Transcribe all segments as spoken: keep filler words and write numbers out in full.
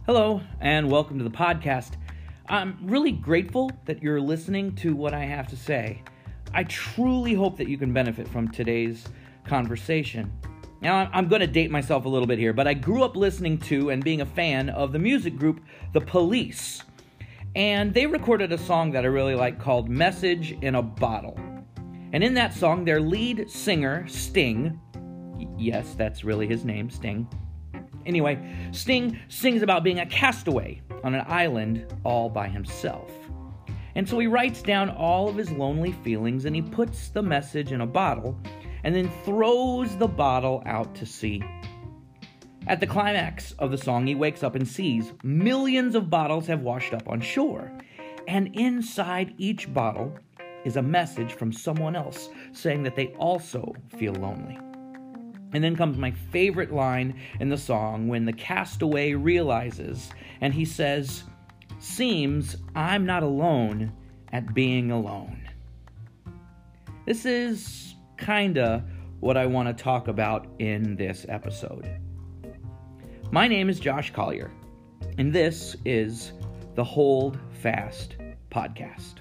Hello, and welcome to the podcast. I'm really grateful that you're listening to what I have to say. I truly hope that you can benefit from today's conversation. Now, I'm going to date myself a little bit here, but I grew up listening to and being a fan of the music group The Police. And they recorded a song that I really like called Message in a Bottle. And in that song, their lead singer, Sting, y- yes, that's really his name, Sting. Anyway, Sting sings about being a castaway on an island all by himself. And so he writes down all of his lonely feelings and he puts the message in a bottle and then throws the bottle out to sea. At the climax of the song, he wakes up and sees millions of bottles have washed up on shore. And inside each bottle is a message from someone else saying that they also feel lonely. And then comes my favorite line in the song when the castaway realizes, and he says, "Seems I'm not alone at being alone." This is kinda what I want to talk about in this episode. My name is Josh Collier, and this is the Hold Fast Podcast.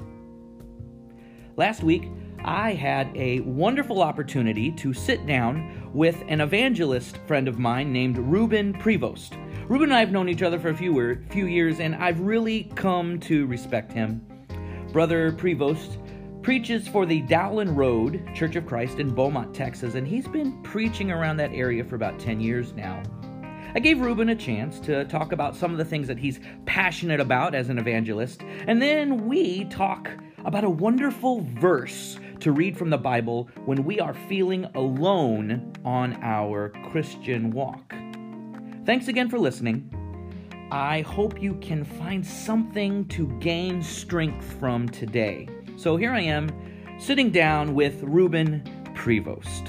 Last week, I had a wonderful opportunity to sit down with an evangelist friend of mine named Ruben Prevost. Ruben and I have known each other for a few, few years, and I've really come to respect him. Brother Prevost preaches for the Dowlin Road Church of Christ in Beaumont, Texas, and he's been preaching around that area for about ten years now. I gave Ruben a chance to talk about some of the things that he's passionate about as an evangelist, and then we talk about a wonderful verse to read from the Bible when we are feeling alone on our Christian walk. Thanks again for listening. I hope you can find something to gain strength from today. So here I am, sitting down with Ruben Prevost.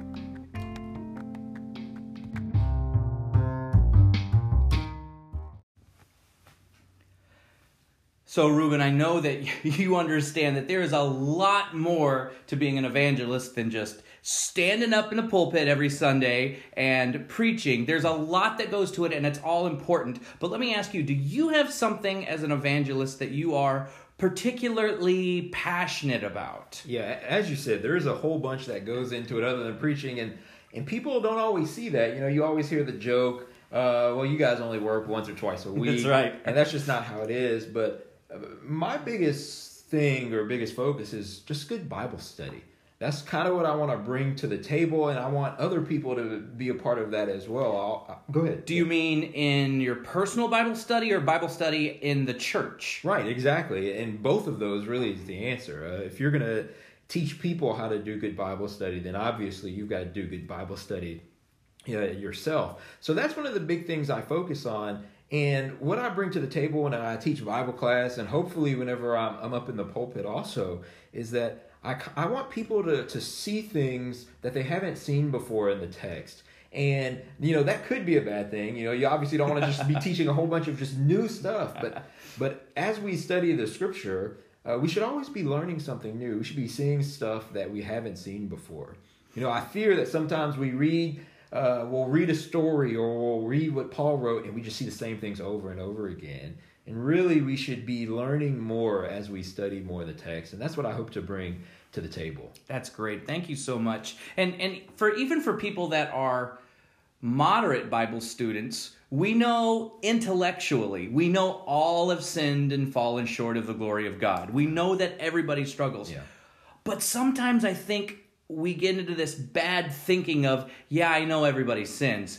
So, Ruben, I know that you understand that there is a lot more to being an evangelist than just standing up in a pulpit every Sunday and preaching. There's a lot that goes to it, and it's all important. But let me ask you, do you have something as an evangelist that you are particularly passionate about? Yeah, as you said, there is a whole bunch that goes into it other than preaching, and, and people don't always see that. You know, you always hear the joke, uh, well, you guys only work once or twice a week. That's right. And that's just not how it is, but my biggest thing or biggest focus is just good Bible study. That's kind of what I want to bring to the table, and I want other people to be a part of that as well. I'll, I'll, go ahead. Do you mean in your personal Bible study or Bible study in the church? Right, exactly. And both of those really is the answer. Uh, if you're going to teach people how to do good Bible study, then obviously you've got to do good Bible study uh, yourself. So that's one of the big things I focus on. And what I bring to the table when I teach Bible class, and hopefully whenever I'm, I'm up in the pulpit also, is that I, I want people to, to see things that they haven't seen before in the text. And, you know, that could be a bad thing. You know, you obviously don't want to just be teaching a whole bunch of just new stuff. But but as we study the scripture, uh, we should always be learning something new. We should be seeing stuff that we haven't seen before. You know, I fear that sometimes we read... Uh, we'll read a story or we'll read what Paul wrote and we just see the same things over and over again. And really we should be learning more as we study more of the text. And that's what I hope to bring to the table. That's great. Thank you so much. And and for even for people that are moderate Bible students, we know intellectually, we know all have sinned and fallen short of the glory of God. We know that everybody struggles. Yeah. But sometimes I think we get into this bad thinking of, yeah, I know everybody sins,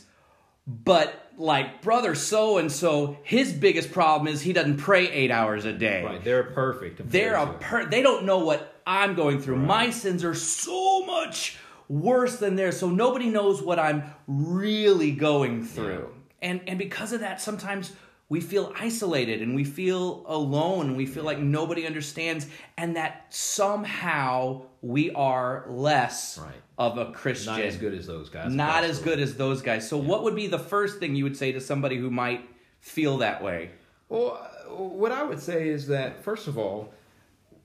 but like brother so-and-so, his biggest problem is he doesn't pray eight hours a day. Right, they're perfect. They're a per- they don't know what I'm going through. Right. My sins are so much worse than theirs, so nobody knows what I'm really going through. Yeah. And and because of that, sometimes we feel isolated and we feel alone and we feel like nobody understands, and that somehow we are less right. of a Christian. Not as good as those guys. Not as good as those guys. So yeah. What would be the first thing you would say to somebody who might feel that way? Well, what I would say is that, first of all,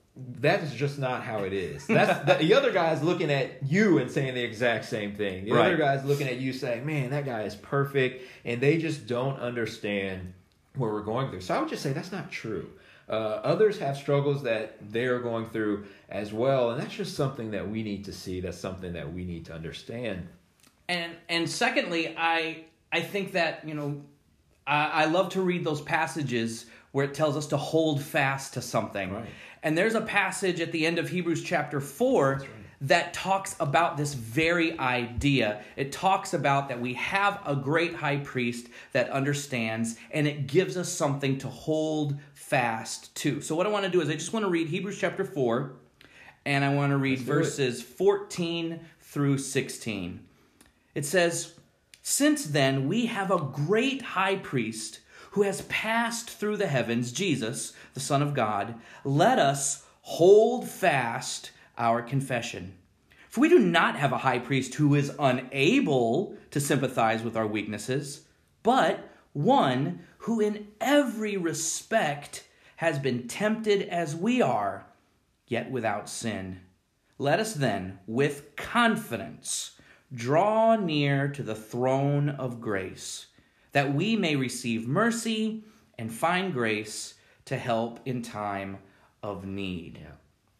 that is just not how it is. That's the, the other guy's looking at you and saying the exact same thing. The right. other guy's looking at you saying, man, that guy is perfect. And they just don't understand what we're going through. So I would just say that's not true. Uh, others have struggles that they're going through as well. And that's just something that we need to see. That's something that we need to understand. And and secondly, I I think that, you know, I, I love to read those passages where it tells us to hold fast to something. Right. And there's a passage at the end of Hebrews chapter four right. that talks about this very idea. It talks about that we have a great high priest that understands, and it gives us something to hold fast to. So what I want to do is I just want to read Hebrews chapter four, and I want to read verses fourteen through sixteen. It says, "Since then we have a great high priest who has passed through the heavens, Jesus, the Son of God, let us hold fast our confession. For we do not have a high priest who is unable to sympathize with our weaknesses, but one who in every respect has been tempted as we are, yet without sin. Let us then, with confidence, draw near to the throne of grace, that we may receive mercy and find grace to help in time of need." Yeah.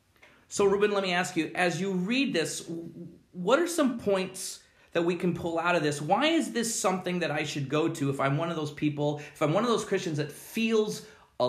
So, Ruben, let me ask you, as you read this, what are some points that we can pull out of this? Why is this something that I should go to if I'm one of those people, if I'm one of those Christians that feels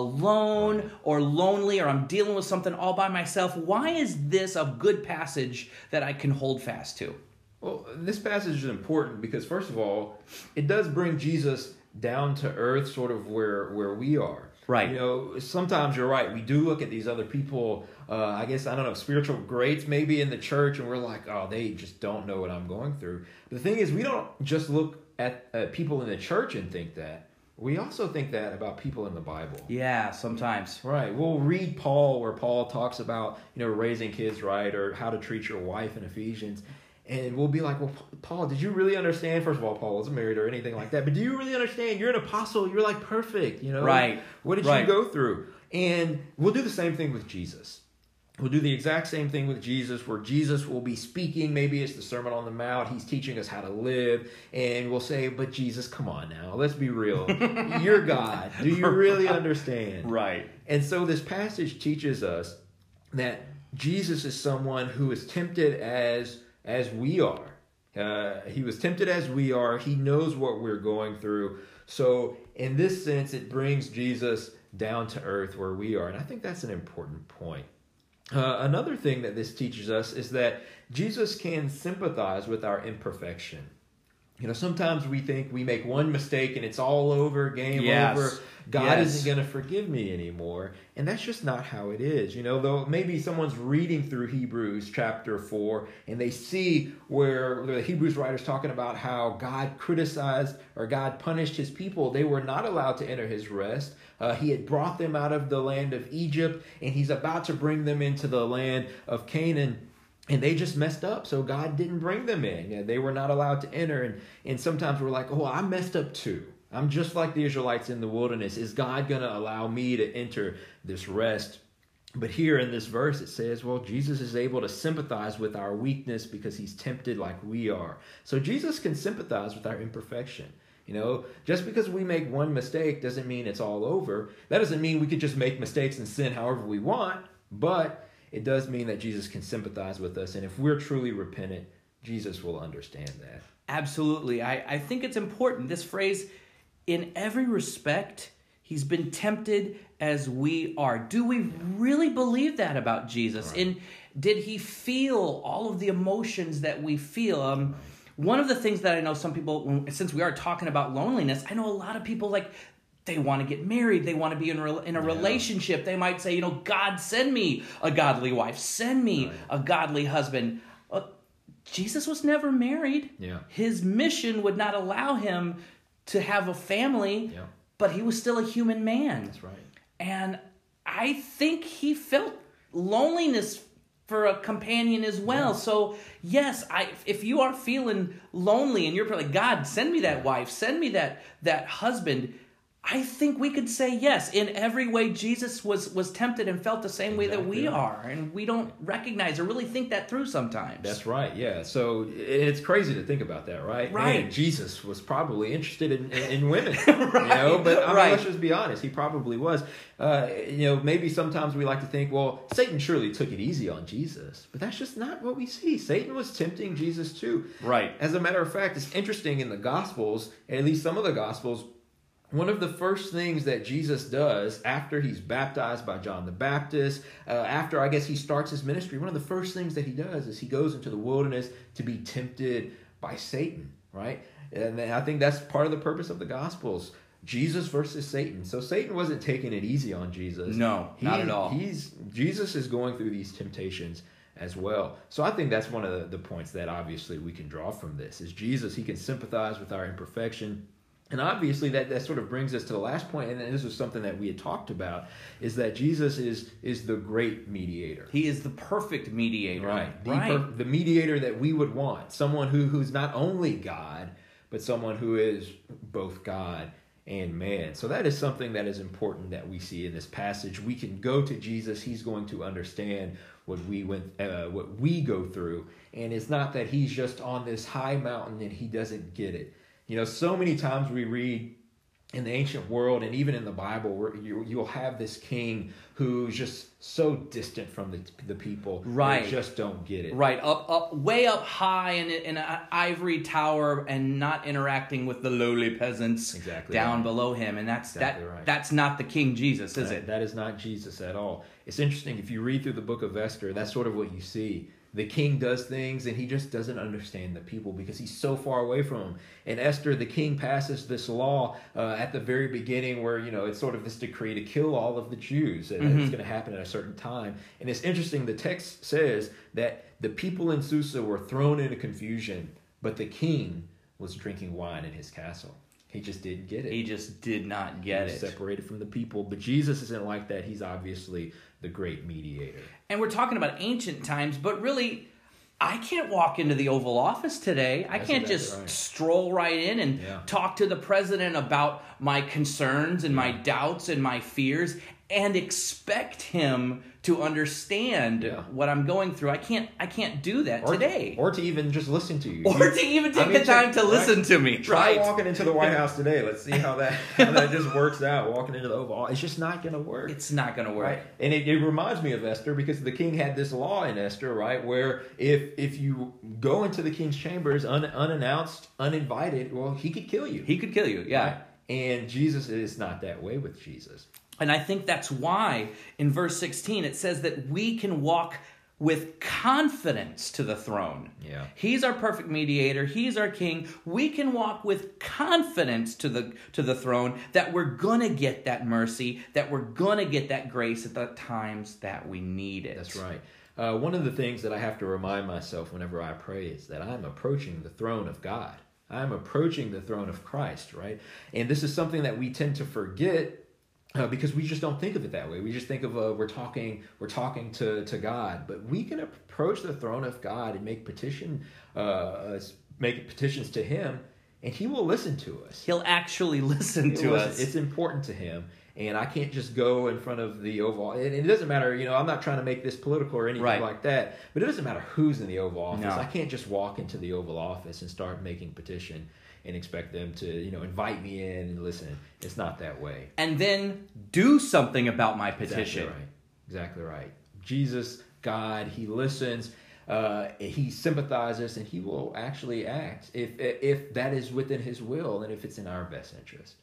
alone or lonely, or I'm dealing with something all by myself? Why is this a good passage that I can hold fast to? Well, this passage is important because, first of all, it does bring Jesus down to earth, sort of where where we are. Right. You know, sometimes you're right. We do look at these other people, uh, I guess, I don't know, spiritual greats maybe in the church, and we're like, oh, they just don't know what I'm going through. But the thing is, we don't just look at uh, people in the church and think that. We also think that about people in the Bible. Yeah, sometimes. Right. We'll read Paul, where Paul talks about, you know, raising kids right, or how to treat your wife in Ephesians. And we'll be like, well, Paul, did you really understand? First of all, Paul wasn't married or anything like that. But do you really understand? You're an apostle. You're like perfect, you know? Right. What did right. you go through? And we'll do the same thing with Jesus. We'll do the exact same thing with Jesus, where Jesus will be speaking. Maybe it's the Sermon on the Mount. He's teaching us how to live. And we'll say, but Jesus, come on now. Let's be real. You're God. Do you really understand? Right. And so this passage teaches us that Jesus is someone who is tempted as as we are. Uh, he was tempted as we are. He knows what we're going through. So in this sense, it brings Jesus down to earth where we are. And I think that's an important point. Uh, another thing that this teaches us is that Jesus can sympathize with our imperfection. You know, sometimes we think we make one mistake and it's all over, game yes. over. God yes. isn't going to forgive me anymore. And that's just not how it is. You know, though maybe someone's reading through Hebrews chapter four and they see where the Hebrews writer's talking about how God criticized or God punished his people. They were not allowed to enter his rest. Uh, he had brought them out of the land of Egypt, and he's about to bring them into the land of Canaan. And they just messed up, so God didn't bring them in. They were not allowed to enter. And, and sometimes we're like, oh, I messed up too. I'm just like the Israelites in the wilderness. Is God going to allow me to enter this rest? But here in this verse, it says, well, Jesus is able to sympathize with our weakness because he's tempted like we are. So Jesus can sympathize with our imperfection. You know, just because we make one mistake doesn't mean it's all over. That doesn't mean we could just make mistakes and sin however we want. But it does mean that Jesus can sympathize with us. And if we're truly repentant, Jesus will understand that. Absolutely. I, I think it's important. This phrase, in every respect, he's been tempted as we are. Do we really believe that about Jesus? Right. And did he feel all of the emotions that we feel? Um, one of the things that I know some people, since we are talking about loneliness, I know a lot of people like, they want to get married. They want to be in a, in a yeah. relationship. They might say, you know, God, send me a godly wife. Send me right. a godly husband. Uh, Jesus was never married. Yeah. His mission would not allow him to have a family, yeah. but he was still a human man. That's right. And I think he felt loneliness for a companion as well. Yeah. So, yes, I if you are feeling lonely and you're like, God, send me that wife, send me that that husband, I think we could say yes. In every way, Jesus was was tempted and felt the same way that we Exactly. are. And we don't recognize or really think that through sometimes. That's right, yeah. So it's crazy to think about that, right? Right. Man, Jesus was probably interested in, in, in women, Right. you know? But I mean, Right. let's just be honest, he probably was. Uh, you know, maybe sometimes we like to think, well, Satan surely took it easy on Jesus. But that's just not what we see. Satan was tempting Jesus too. Right. As a matter of fact, it's interesting in the Gospels, at least some of the Gospels, one of the first things that Jesus does after he's baptized by John the Baptist, uh, after I guess he starts his ministry, one of the first things that he does is he goes into the wilderness to be tempted by Satan, right? And I think that's part of the purpose of the Gospels. Jesus versus Satan. So Satan wasn't taking it easy on Jesus. No, He- not at all. He's Jesus is going through these temptations as well. So I think that's one of the, the points that obviously we can draw from this is Jesus, he can sympathize with our imperfection. And obviously that, that sort of brings us to the last point, and this was something that we had talked about, is that Jesus is is the great mediator. He is the perfect mediator. Right. The, Right. per- the mediator that we would want. Someone who, who's not only God, but someone who is both God and man. So that is something that is important that we see in this passage. We can go to Jesus. He's going to understand what we went, uh, what we go through. And it's not that he's just on this high mountain and he doesn't get it. You know, so many times we read in the ancient world and even in the Bible where you, you'll have this king who's just so distant from the the people. Right. They just don't get it. Right, up, up, way up high in, in an ivory tower, and not interacting with the lowly peasants Exactly down right. below him, and that's Exactly that. right. That's not the King Jesus, is That- it? That is not Jesus at all. It's interesting, if you read through the book of Esther, that's sort of what you see. The king does things and he just doesn't understand the people because he's so far away from them. In Esther, the king passes this law uh, at the very beginning where, you know, it's sort of this decree to kill all of the Jews. And Mm-hmm. it's going to happen at a certain time. And it's interesting, the text says that the people in Susa were thrown into confusion, but the king was drinking wine in his castle. He just didn't get it. He just did not get He was it. separated from the people. But Jesus isn't like that. He's obviously the great mediator. And we're talking about ancient times, but really, I can't walk into the Oval Office today. I That's can't exactly just right. stroll right in and Yeah. talk to the president about my concerns and my doubts and my fears and expect him to understand Yeah. what I'm going through. I can't I can't do that Or, today. or to even just listen to you. Or You- to even I take mean, the time check- to right? listen to me. Try Right. walking into the White House today. Let's see how that how that just works out. Walking into the Oval, it's just not going to work. It's not going to work. Right. And it, it reminds me of Esther because the king had this law in Esther, right, where if if you go into the king's chambers un, unannounced, uninvited, well, he could kill you. He could kill you. Yeah. Right? And Jesus is not that way with Jesus. And I think that's why in verse sixteen it says that we can walk with confidence to the throne. Yeah. He's our perfect mediator. He's our king. We can walk with confidence to the to the throne that we're going to get that mercy, that we're going to get that grace at the times that we need it. That's right. Uh, one of the things that I have to remind myself whenever I pray is that I'm approaching the throne of God. I'm approaching the throne of Christ, right? And this is something that we tend to forget uh, because we just don't think of it that way. We just think of uh, we're talking we're talking to, to God, but we can approach the throne of God and make petition uh, make petitions to Him, and He will listen to us. He'll actually listen It to was- us. It's important to Him. And I can't just go in front of the Oval. And it doesn't matter, you know, I'm not trying to make this political or anything Right. like that. But it doesn't matter who's in the Oval Office. No. I can't just walk into the Oval Office and start making petition and expect them to, you know, invite me in and listen. It's not that way. And then do something about my petition. Exactly right. Exactly right. Jesus, God, He listens. Uh, he sympathizes, and He will actually act if if that is within His will and if it's in our best interest.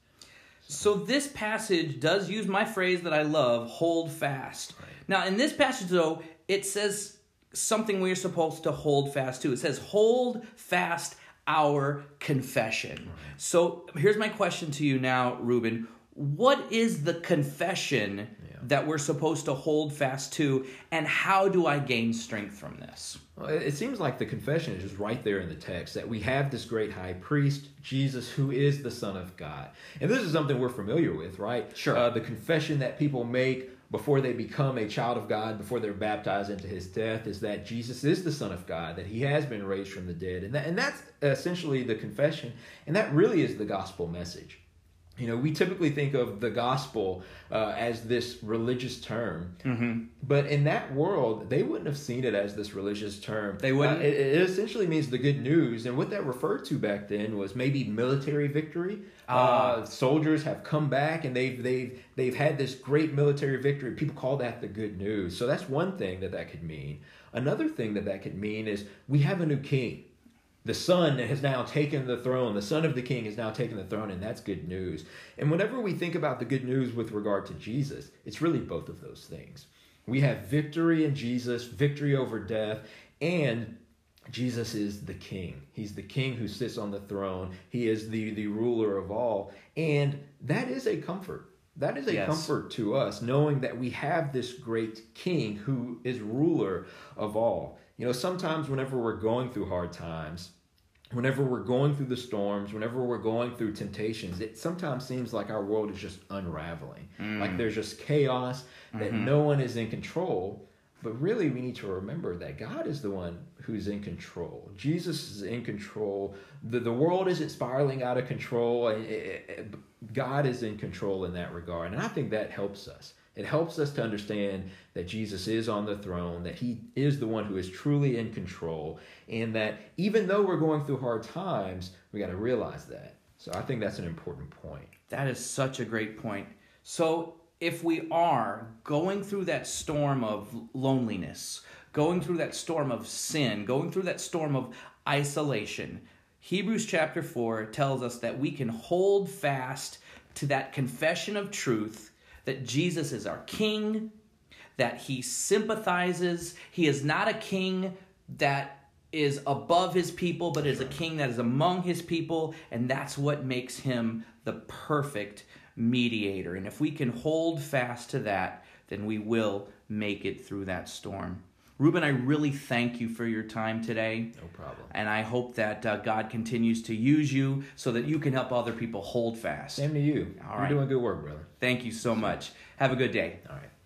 So this passage does use my phrase that I love, hold fast. Right. Now, in this passage, though, it says something we're supposed to hold fast to. It says, hold fast our confession. Right. So here's my question to you now, Ruben. What is the confession Yeah. that we're supposed to hold fast to, and how do I gain strength from this? Well, it it seems like the confession is just right there in the text, that we have this great high priest, Jesus, who is the Son of God. And this is something we're familiar with, right? Sure. Uh, the confession that people make before they become a child of God, before they're baptized into His death, is that Jesus is the Son of God, that He has been raised from the dead. And, that, and that's essentially the confession. And that really is the gospel message. You know, we typically think of the gospel uh, as this religious term, Mm-hmm. but in that world, they wouldn't have seen it as this religious term. They wouldn't? Uh, it, it essentially means the good news, and what that referred to back then was maybe military victory. Ah. Uh, soldiers have come back, and they've they've they've had this great military victory. People call that the good news. So that's one thing that that could mean. Another thing that that could mean is we have a new king. The Son has now taken the throne. The Son of the King has now taken the throne, and that's good news. And whenever we think about the good news with regard to Jesus, it's really both of those things. We have victory in Jesus, victory over death, and Jesus is the King. He's the King who sits on the throne. He is the, the ruler of all. And that is a comfort. That is a Yes. comfort to us, knowing that we have this great King who is ruler of all. You know, sometimes whenever we're going through hard times, whenever we're going through the storms, whenever we're going through temptations, it sometimes seems like our world is just unraveling. Mm. Like there's just chaos, that Mhm. no one is in control. But really, we need to remember that God is the one who's in control. Jesus is in control. The, the world isn't spiraling out of control. And it, it, God is in control in that regard. And I think that helps us. It helps us to understand that Jesus is on the throne, that he is the one who is truly in control, and that even though we're going through hard times, we got to realize that. So I think that's an important point. That is such a great point. So if we are going through that storm of loneliness, going through that storm of sin, going through that storm of isolation, Hebrews chapter four tells us that we can hold fast to that confession of truth, that Jesus is our King, that he sympathizes. He is not a king that is above his people, but is a king that is among his people, and that's what makes him the perfect mediator. And if we can hold fast to that, then we will make it through that storm. Ruben, I really thank you for your time today. No problem. And I hope that uh, God continues to use you so that you can help other people hold fast. Same to you. All You're right. doing good work, brother. Thank you so much. Have a good day. All right.